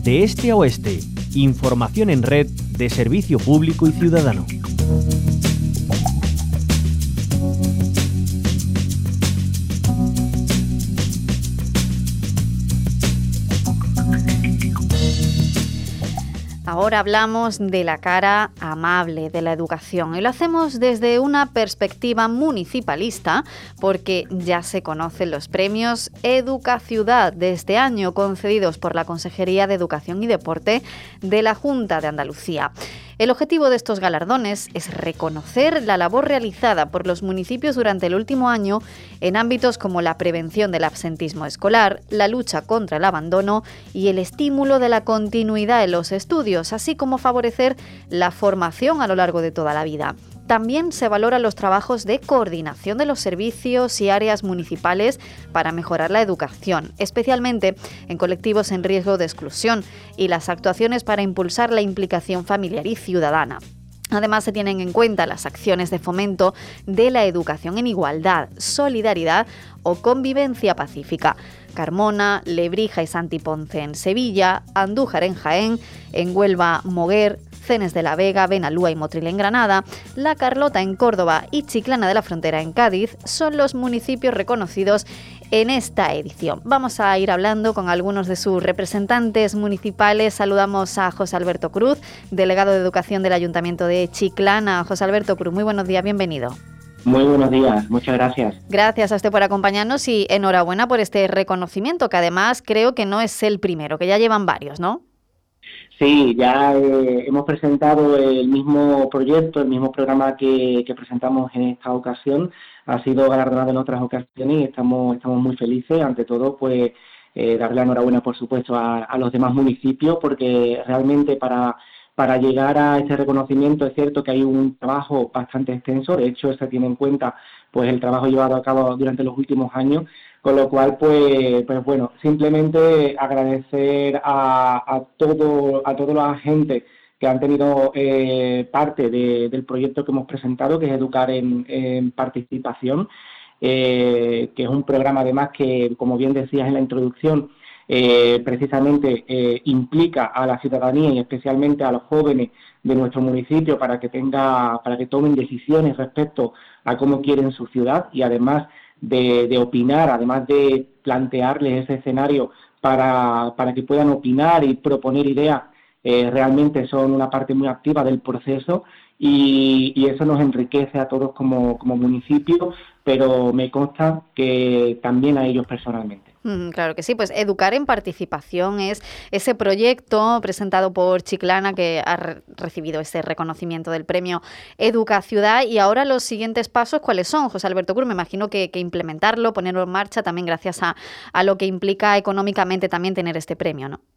De este a oeste, información en red de servicio público y ciudadano. Ahora hablamos de la cara amable de la educación y lo hacemos desde una perspectiva municipalista porque ya se conocen los premios Educaciudad de este año concedidos por la Consejería de Educación y Deporte de la Junta de Andalucía. El objetivo de estos galardones es reconocer la labor realizada por los municipios durante el último año en ámbitos como la prevención del absentismo escolar, la lucha contra el abandono y el estímulo de la continuidad en los estudios, así como favorecer la formación a lo largo de toda la vida. También se valoran los trabajos de coordinación de los servicios y áreas municipales para mejorar la educación, especialmente en colectivos en riesgo de exclusión, y las actuaciones para impulsar la implicación familiar y ciudadana. Además, se tienen en cuenta las acciones de fomento de la educación en igualdad, solidaridad o convivencia pacífica. Carmona, Lebrija y Santi Ponce en Sevilla, Andújar en Jaén, en Huelva, Moguer, Cenes de la Vega, Benalúa y Motril en Granada, La Carlota en Córdoba y Chiclana de la Frontera en Cádiz son los municipios reconocidos en esta edición. Vamos a ir hablando con algunos de sus representantes municipales. Saludamos a José Alberto Cruz, delegado de Educación del Ayuntamiento de Chiclana. José Alberto Cruz, muy buenos días, bienvenido. Muy buenos días, muchas gracias. Gracias a usted por acompañarnos y enhorabuena por este reconocimiento, que además creo que no es el primero, que ya llevan varios, ¿no? Sí, ya hemos presentado el mismo proyecto, el mismo programa que presentamos en esta ocasión. Ha sido galardonado en otras ocasiones y estamos muy felices. Ante todo, pues darle la enhorabuena, por supuesto, a los demás municipios, porque realmente para llegar a este reconocimiento es cierto que hay un trabajo bastante extenso. De hecho, se tiene en cuenta pues el trabajo llevado a cabo durante los últimos años. Con lo cual, pues bueno, simplemente agradecer a todos los agentes que han tenido parte del proyecto que hemos presentado, que es Educar en Participación, que es un programa además que, como bien decías en la introducción, precisamente implica a la ciudadanía y especialmente a los jóvenes de nuestro municipio para que tomen decisiones respecto a cómo quieren su ciudad y además de opinar, además de plantearles ese escenario para que puedan opinar y proponer ideas, realmente son una parte muy activa del proceso y eso nos enriquece a todos como municipio, pero me consta que también a ellos personalmente. Claro que sí, pues Educar en Participación es ese proyecto presentado por Chiclana que ha recibido ese reconocimiento del premio Educaciudad. Y ahora los siguientes pasos, ¿cuáles son, José Alberto Cruz? Me imagino que implementarlo, ponerlo en marcha también gracias a lo que implica económicamente también tener este premio, ¿no?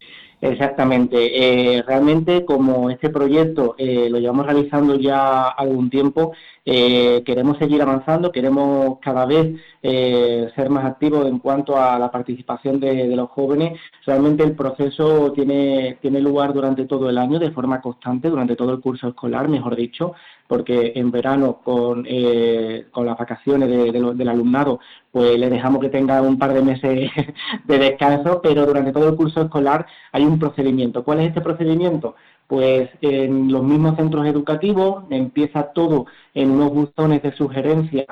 Exactamente. Realmente, como este proyecto lo llevamos realizando ya algún tiempo, queremos seguir avanzando, queremos cada vez ser más activos en cuanto a la participación de los jóvenes. Realmente el proceso tiene lugar durante todo el año, de forma constante, durante todo el curso escolar, mejor dicho, porque en verano con las vacaciones del alumnado, pues le dejamos que tenga un par de meses de descanso, pero durante todo el curso escolar hay un procedimiento. ¿Cuál es este procedimiento? Pues en los mismos centros educativos empieza todo en unos buzones de sugerencia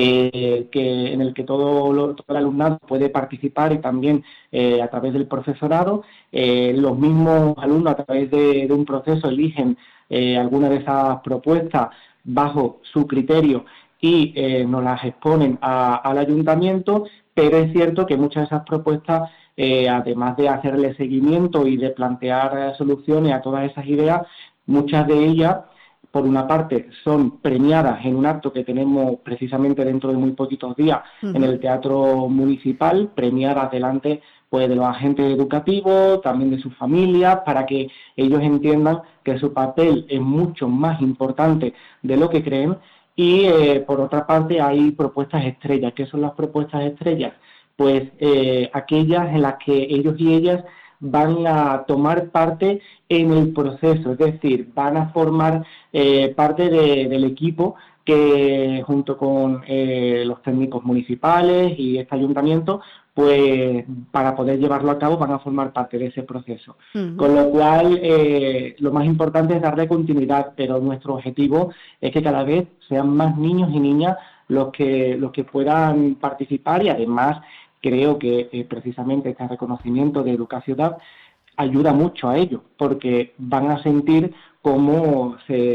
en el que todo el alumnado puede participar y también a través del profesorado. Los mismos alumnos a través de un proceso eligen alguna de esas propuestas bajo su criterio y nos las exponen al ayuntamiento, pero es cierto que muchas de esas propuestas, además de hacerle seguimiento y de plantear soluciones a todas esas ideas, muchas de ellas, por una parte, son premiadas en un acto que tenemos precisamente dentro de muy poquitos días en el Teatro Municipal, premiadas delante pues de los agentes educativos, también de sus familias, para que ellos entiendan que su papel es mucho más importante de lo que creen. Y por otra parte hay propuestas estrellas. ¿Qué son las propuestas estrellas? Pues aquellas en las que ellos y ellas van a tomar parte en el proceso, es decir, van a formar parte del equipo que junto con los técnicos municipales y este ayuntamiento, pues para poder llevarlo a cabo van a formar parte de ese proceso. Con lo cual, lo más importante es darle continuidad, pero nuestro objetivo es que cada vez sean más niños y niñas los que puedan participar, y además creo que precisamente este reconocimiento de Educaciudad ayuda mucho a ello, porque van a sentir cómo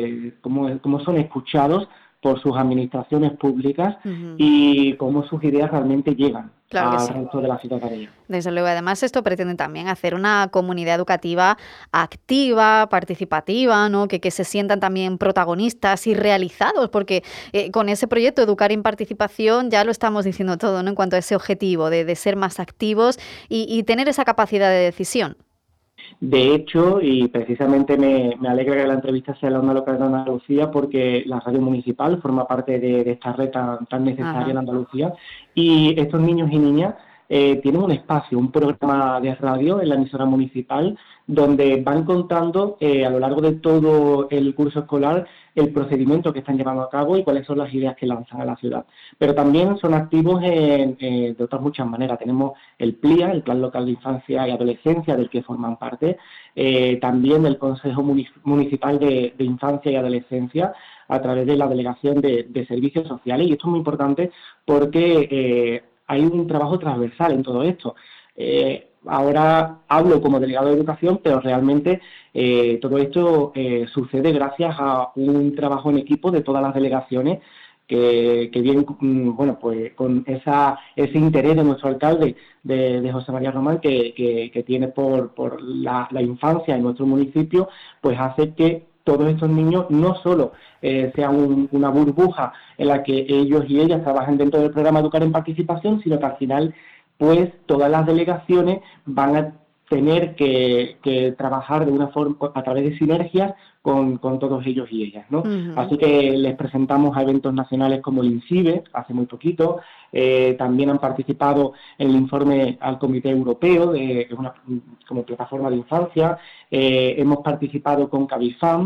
son escuchados por sus administraciones públicas y cómo sus ideas realmente llegan Claro que al sí. resto de la ciudadanía. Desde luego, además esto pretende también hacer una comunidad educativa activa, participativa, ¿no? Que se sientan también protagonistas y realizados, porque con ese proyecto Educar en Participación ya lo estamos diciendo todo, ¿no? En cuanto a ese objetivo de ser más activos y tener esa capacidad de decisión. De hecho, y precisamente me alegra que la entrevista sea en la onda local de Andalucía, porque la radio municipal forma parte de esta red tan necesaria en Andalucía, y estos niños y niñas tienen un espacio, un programa de radio en la emisora municipal, donde van contando a lo largo de todo el curso escolar el procedimiento que están llevando a cabo y cuáles son las ideas que lanzan a la ciudad. Pero también son activos de otras muchas maneras. Tenemos el PLIA, el Plan Local de Infancia y Adolescencia, del que forman parte, también el Consejo Municipal de Infancia y Adolescencia, a través de la Delegación de Servicios Sociales, y esto es muy importante porque hay un trabajo transversal en todo esto. Ahora hablo como delegado de educación, pero realmente todo esto sucede gracias a un trabajo en equipo de todas las delegaciones que vienen, bueno, pues con ese interés de nuestro alcalde, de José María Román, que tiene por la infancia en nuestro municipio, pues hace que todos estos niños no solo sean una burbuja en la que ellos y ellas trabajen dentro del programa Educar en Participación, sino que al final pues todas las delegaciones van a tener que trabajar de una forma a través de sinergias con todos ellos y ellas, ¿no? Así que les presentamos a eventos nacionales como el INCIBE, hace muy poquito. También han participado en el informe al Comité Europeo como plataforma de infancia. Hemos participado con Cabifam,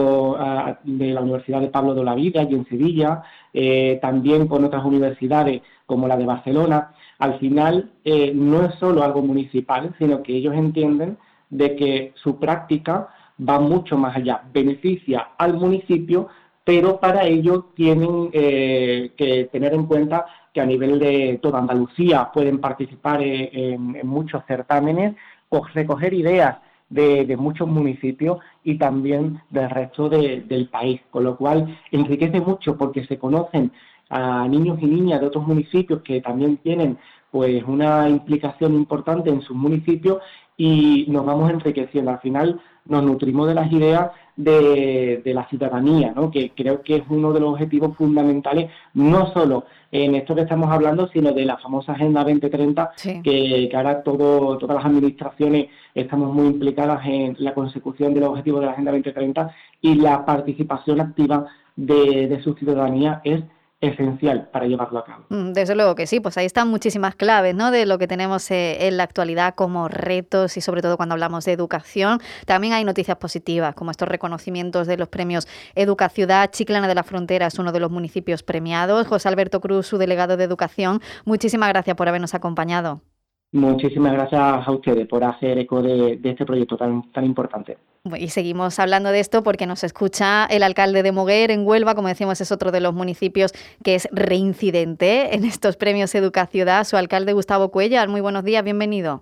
de la Universidad de Pablo de Olavide, allí en Sevilla, también con otras universidades como la de Barcelona. Al final no es solo algo municipal, sino que ellos entienden de que su práctica va mucho más allá, beneficia al municipio, pero para ello tienen que tener en cuenta que a nivel de toda Andalucía pueden participar en muchos certámenes, recoger ideas de muchos municipios y también del resto del país, con lo cual enriquece mucho porque se conocen a niños y niñas de otros municipios que también tienen pues una implicación importante en sus municipios, y nos vamos enriqueciendo. Al final nos nutrimos de las ideas de la ciudadanía, ¿no? Que creo que es uno de los objetivos fundamentales, no solo en esto que estamos hablando, sino de la famosa Agenda 2030, sí, que ahora todas las administraciones estamos muy implicadas en la consecución de los objetivos de la Agenda 2030, y la participación activa de su ciudadanía es esencial para llevarlo a cabo. Desde luego que sí, pues ahí están muchísimas claves, ¿no? De lo que tenemos en la actualidad como retos, y sobre todo cuando hablamos de educación. También hay noticias positivas, como estos reconocimientos de los premios Educaciudad. Chiclana de la Frontera es uno de los municipios premiados. José Alberto Cruz, su delegado de Educación, muchísimas gracias por habernos acompañado. Muchísimas gracias a ustedes por hacer eco de este proyecto tan importante. Y seguimos hablando de esto porque nos escucha el alcalde de Moguer, en Huelva. Como decimos, es otro de los municipios que es reincidente en estos premios Educaciudad. Su alcalde, Gustavo Cuéllar. Muy buenos días, bienvenido.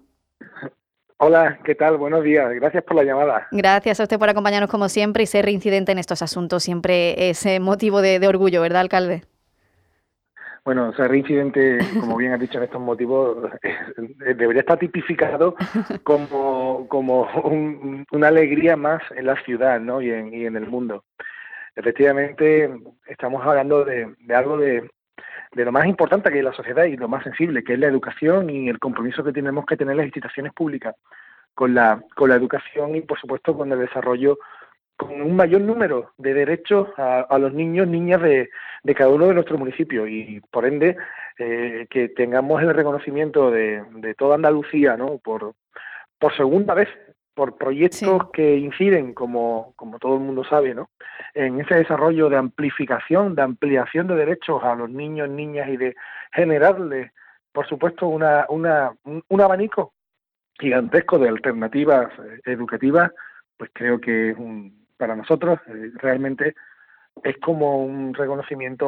Hola, ¿qué tal? Buenos días. Gracias por la llamada. Gracias a usted por acompañarnos como siempre, y ser reincidente en estos asuntos siempre es motivo de orgullo, ¿verdad, alcalde? Bueno, ser reincidente, como bien has dicho, en estos motivos, debería estar tipificado como una alegría más en la ciudad, ¿no? y en el mundo. Efectivamente, estamos hablando de algo de lo más importante que es la sociedad y lo más sensible, que es la educación, y el compromiso que tenemos que tener las instituciones públicas con la educación y, por supuesto, con el desarrollo, con un mayor número de derechos a los niños, niñas de cada uno de nuestros municipios, y por ende que tengamos el reconocimiento de toda Andalucía, ¿no? Por segunda vez por proyectos que inciden, como todo el mundo sabe, ¿no?, en ese desarrollo de amplificación, de ampliación de derechos a los niños, niñas y de generarles, por supuesto, un abanico gigantesco de alternativas educativas, pues creo que para nosotros realmente es como un reconocimiento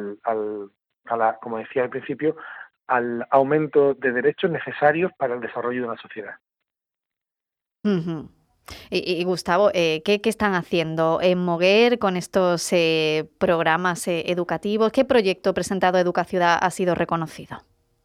como decía al principio, al aumento de derechos necesarios para el desarrollo de una sociedad. Uh-huh. Y Gustavo, ¿qué están haciendo en Moguer con estos programas educativos? ¿Qué proyecto presentado a Educaciudad ha sido reconocido?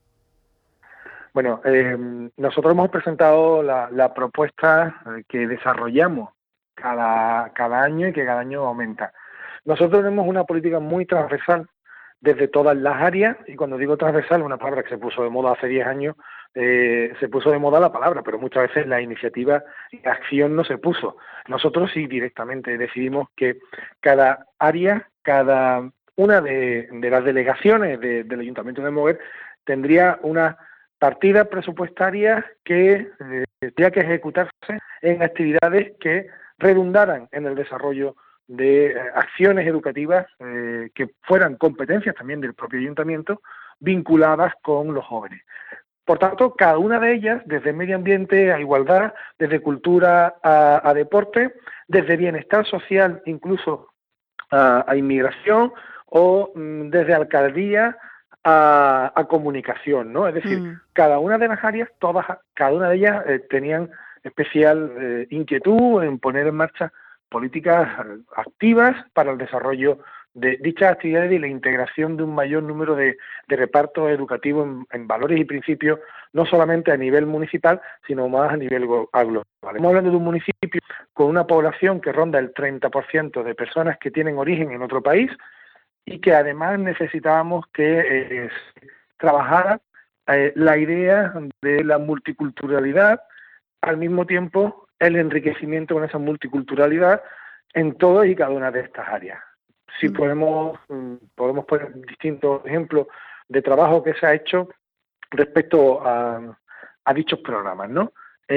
Bueno, nosotros hemos presentado la propuesta que desarrollamos cada año y que cada año aumenta. Nosotros tenemos una política muy transversal desde todas las áreas, y cuando digo transversal, una palabra que se puso de moda hace 10 años, se puso de moda la palabra, pero muchas veces la iniciativa y la acción no se puso. Nosotros sí directamente decidimos que cada área, cada una de las delegaciones del Ayuntamiento de Moguer tendría una partida presupuestaria que tendría que ejecutarse en actividades que redundaran en el desarrollo de acciones educativas que fueran competencias también del propio ayuntamiento vinculadas con los jóvenes. Por tanto, cada una de ellas, desde medio ambiente a igualdad, desde cultura a deporte, desde bienestar social incluso a inmigración, o desde alcaldía a comunicación, ¿no? Es decir, cada una de las áreas, cada una de ellas tenían especial inquietud en poner en marcha políticas activas para el desarrollo de dichas actividades y la integración de un mayor número de repartos educativos en valores y principios, no solamente a nivel municipal, sino más a nivel global. Estamos hablando de un municipio con una población que ronda el 30% de personas que tienen origen en otro país y que además necesitábamos que trabajara la idea de la multiculturalidad, al mismo tiempo el enriquecimiento con esa multiculturalidad en todas y cada una de estas áreas. Si podemos poner distintos ejemplos de trabajo que se ha hecho respecto a dichos programas, ¿no?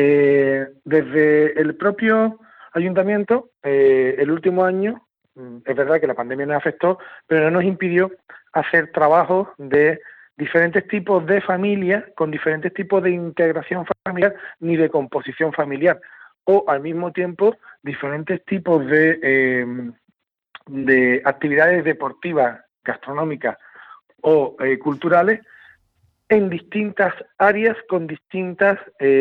Desde el propio ayuntamiento, el último año, es verdad que la pandemia nos afectó, pero no nos impidió hacer trabajos de diferentes tipos de familias, con diferentes tipos de integración familiar ni de composición familiar, o al mismo tiempo diferentes tipos de actividades deportivas, gastronómicas o culturales en distintas áreas con distintos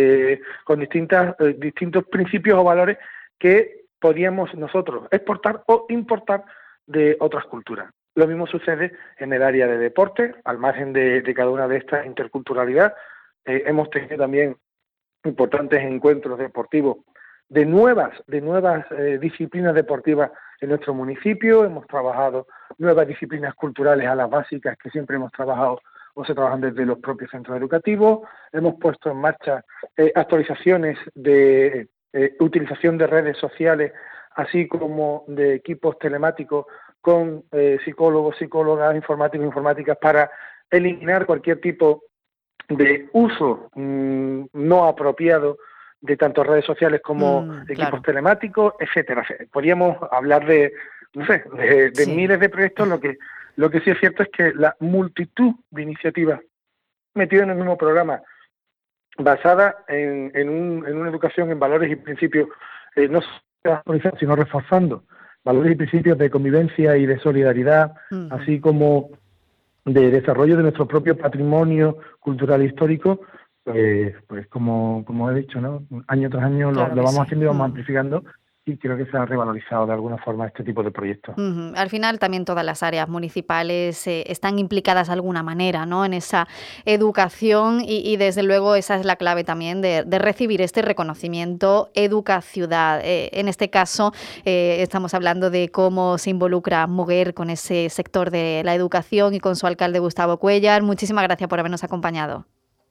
principios o valores que podíamos nosotros exportar o importar de otras culturas. Lo mismo sucede en el área de deporte, al margen de cada una de estas interculturalidad. Hemos tenido también importantes encuentros deportivos de nuevas disciplinas deportivas en nuestro municipio. Hemos trabajado nuevas disciplinas culturales a las básicas que siempre hemos trabajado o se trabajan desde los propios centros educativos. Hemos puesto en marcha actualizaciones de utilización de redes sociales, así como de equipos telemáticos con psicólogos, psicólogas, informáticos, informáticas, para eliminar cualquier tipo de uso no apropiado de tanto redes sociales como equipos telemáticos, etcétera. Podríamos hablar de miles de proyectos. Lo que sí es cierto es que la multitud de iniciativas metidas en el mismo programa, basada en una educación en valores y principios, no sino reforzando valores y principios de convivencia y de solidaridad, así como de desarrollo de nuestro propio patrimonio cultural e histórico, pues como he dicho, ¿no? Año tras año lo vamos haciendo y vamos amplificando, y creo que se ha revalorizado de alguna forma este tipo de proyectos. Al final también todas las áreas municipales están implicadas de alguna manera, ¿no?, en esa educación y desde luego esa es la clave también de recibir este reconocimiento Educaciudad. En este caso estamos hablando de cómo se involucra Moguer con ese sector de la educación y con su alcalde Gustavo Cuéllar. Muchísimas gracias por habernos acompañado.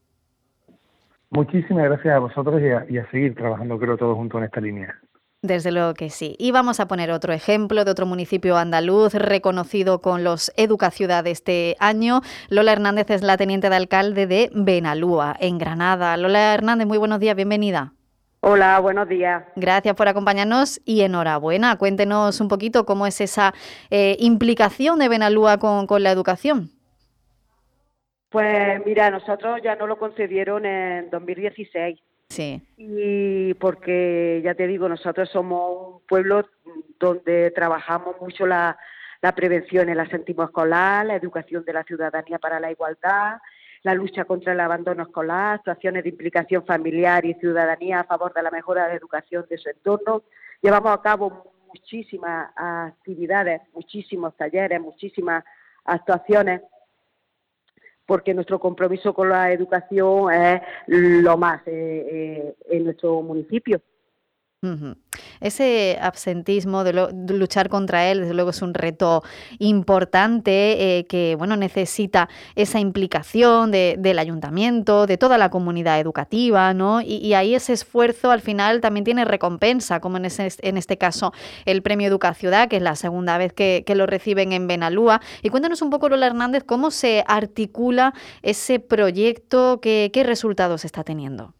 Muchísimas gracias a vosotros y a seguir trabajando, creo, todos juntos en esta línea. Desde luego que sí. Y vamos a poner otro ejemplo de otro municipio andaluz reconocido con los Educaciudad de este año. Lola Hernández es la teniente de alcalde de Benalúa, en Granada. Lola Hernández, muy buenos días, bienvenida. Hola, buenos días. Gracias por acompañarnos y enhorabuena. Cuéntenos un poquito cómo es esa implicación de Benalúa con la educación. Pues mira, nosotros ya nos lo concedieron en 2016 Sí. y porque ya te digo, nosotros somos un pueblo donde trabajamos mucho la prevención, el absentismo escolar, la educación de la ciudadanía para la igualdad, la lucha contra el abandono escolar, actuaciones de implicación familiar y ciudadanía a favor de la mejora de la educación de su entorno. Llevamos a cabo muchísimas actividades, muchísimos talleres, muchísimas actuaciones, porque nuestro compromiso con la educación es lo más en nuestro municipio. Uh-huh. Ese absentismo, de luchar contra él, desde luego es un reto importante que bueno, necesita esa implicación del ayuntamiento, de toda la comunidad educativa, ¿no? Y ahí ese esfuerzo al final también tiene recompensa, como en este caso el Premio Educaciudad, que es la segunda vez que lo reciben en Benalúa. Y cuéntanos un poco, Lola Hernández, cómo se articula ese proyecto, qué resultados está teniendo.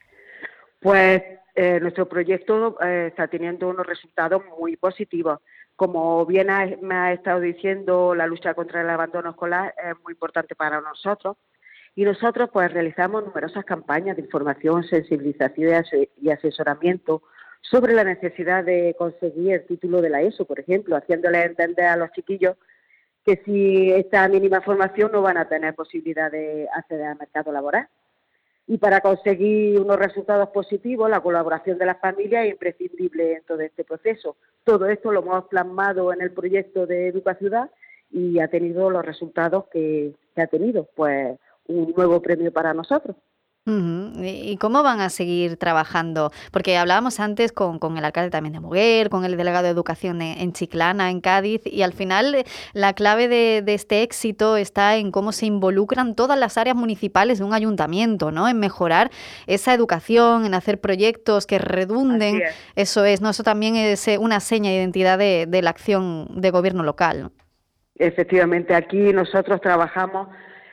Pues nuestro proyecto está teniendo unos resultados muy positivos. Como bien me ha estado diciendo, la lucha contra el abandono escolar es muy importante para nosotros y nosotros pues realizamos numerosas campañas de información, sensibilización y asesoramiento sobre la necesidad de conseguir el título de la ESO, por ejemplo, haciéndoles entender a los chiquillos que si esta mínima formación no van a tener posibilidad de acceder al mercado laboral. Y para conseguir unos resultados positivos, la colaboración de las familias es imprescindible en todo este proceso. Todo esto lo hemos plasmado en el proyecto de Educaciudad y ha tenido los resultados que ha tenido, pues un nuevo premio para nosotros. Uh-huh. ¿Y cómo van a seguir trabajando? Porque hablábamos antes con el alcalde también de Moguer, con el delegado de Educación en Chiclana, en Cádiz, y al final la clave de este éxito está en cómo se involucran todas las áreas municipales de un ayuntamiento, ¿no? En mejorar esa educación, en hacer proyectos que redunden. Eso es, ¿no? Eso también es una seña de identidad de la acción de gobierno local, ¿no? Efectivamente, aquí nosotros trabajamos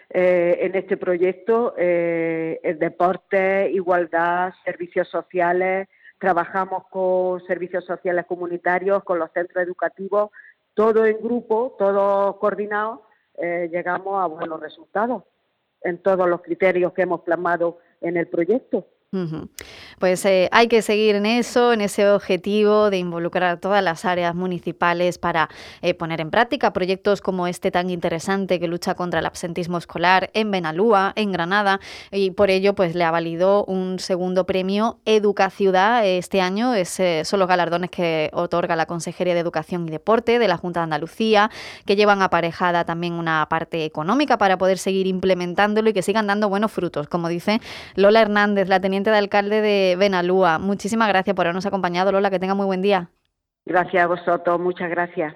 en este proyecto, el deporte, igualdad, servicios sociales, trabajamos con servicios sociales comunitarios, con los centros educativos, todo en grupo, todo coordinado, llegamos a buenos resultados en todos los criterios que hemos plasmado en el proyecto. Uh-huh. Pues hay que seguir en eso, en ese objetivo de involucrar a todas las áreas municipales para poner en práctica proyectos como este tan interesante que lucha contra el absentismo escolar en Benalúa, en Granada, y por ello pues le ha valido un segundo premio Educaciudad este año. Son los galardones que otorga la Consejería de Educación y Deporte de la Junta de Andalucía, que llevan aparejada también una parte económica para poder seguir implementándolo y que sigan dando buenos frutos, como dice Lola Hernández, la teniente de alcalde de Benalúa. Muchísimas gracias por habernos acompañado, Lola, que tenga muy buen día. Gracias a vosotros, muchas gracias.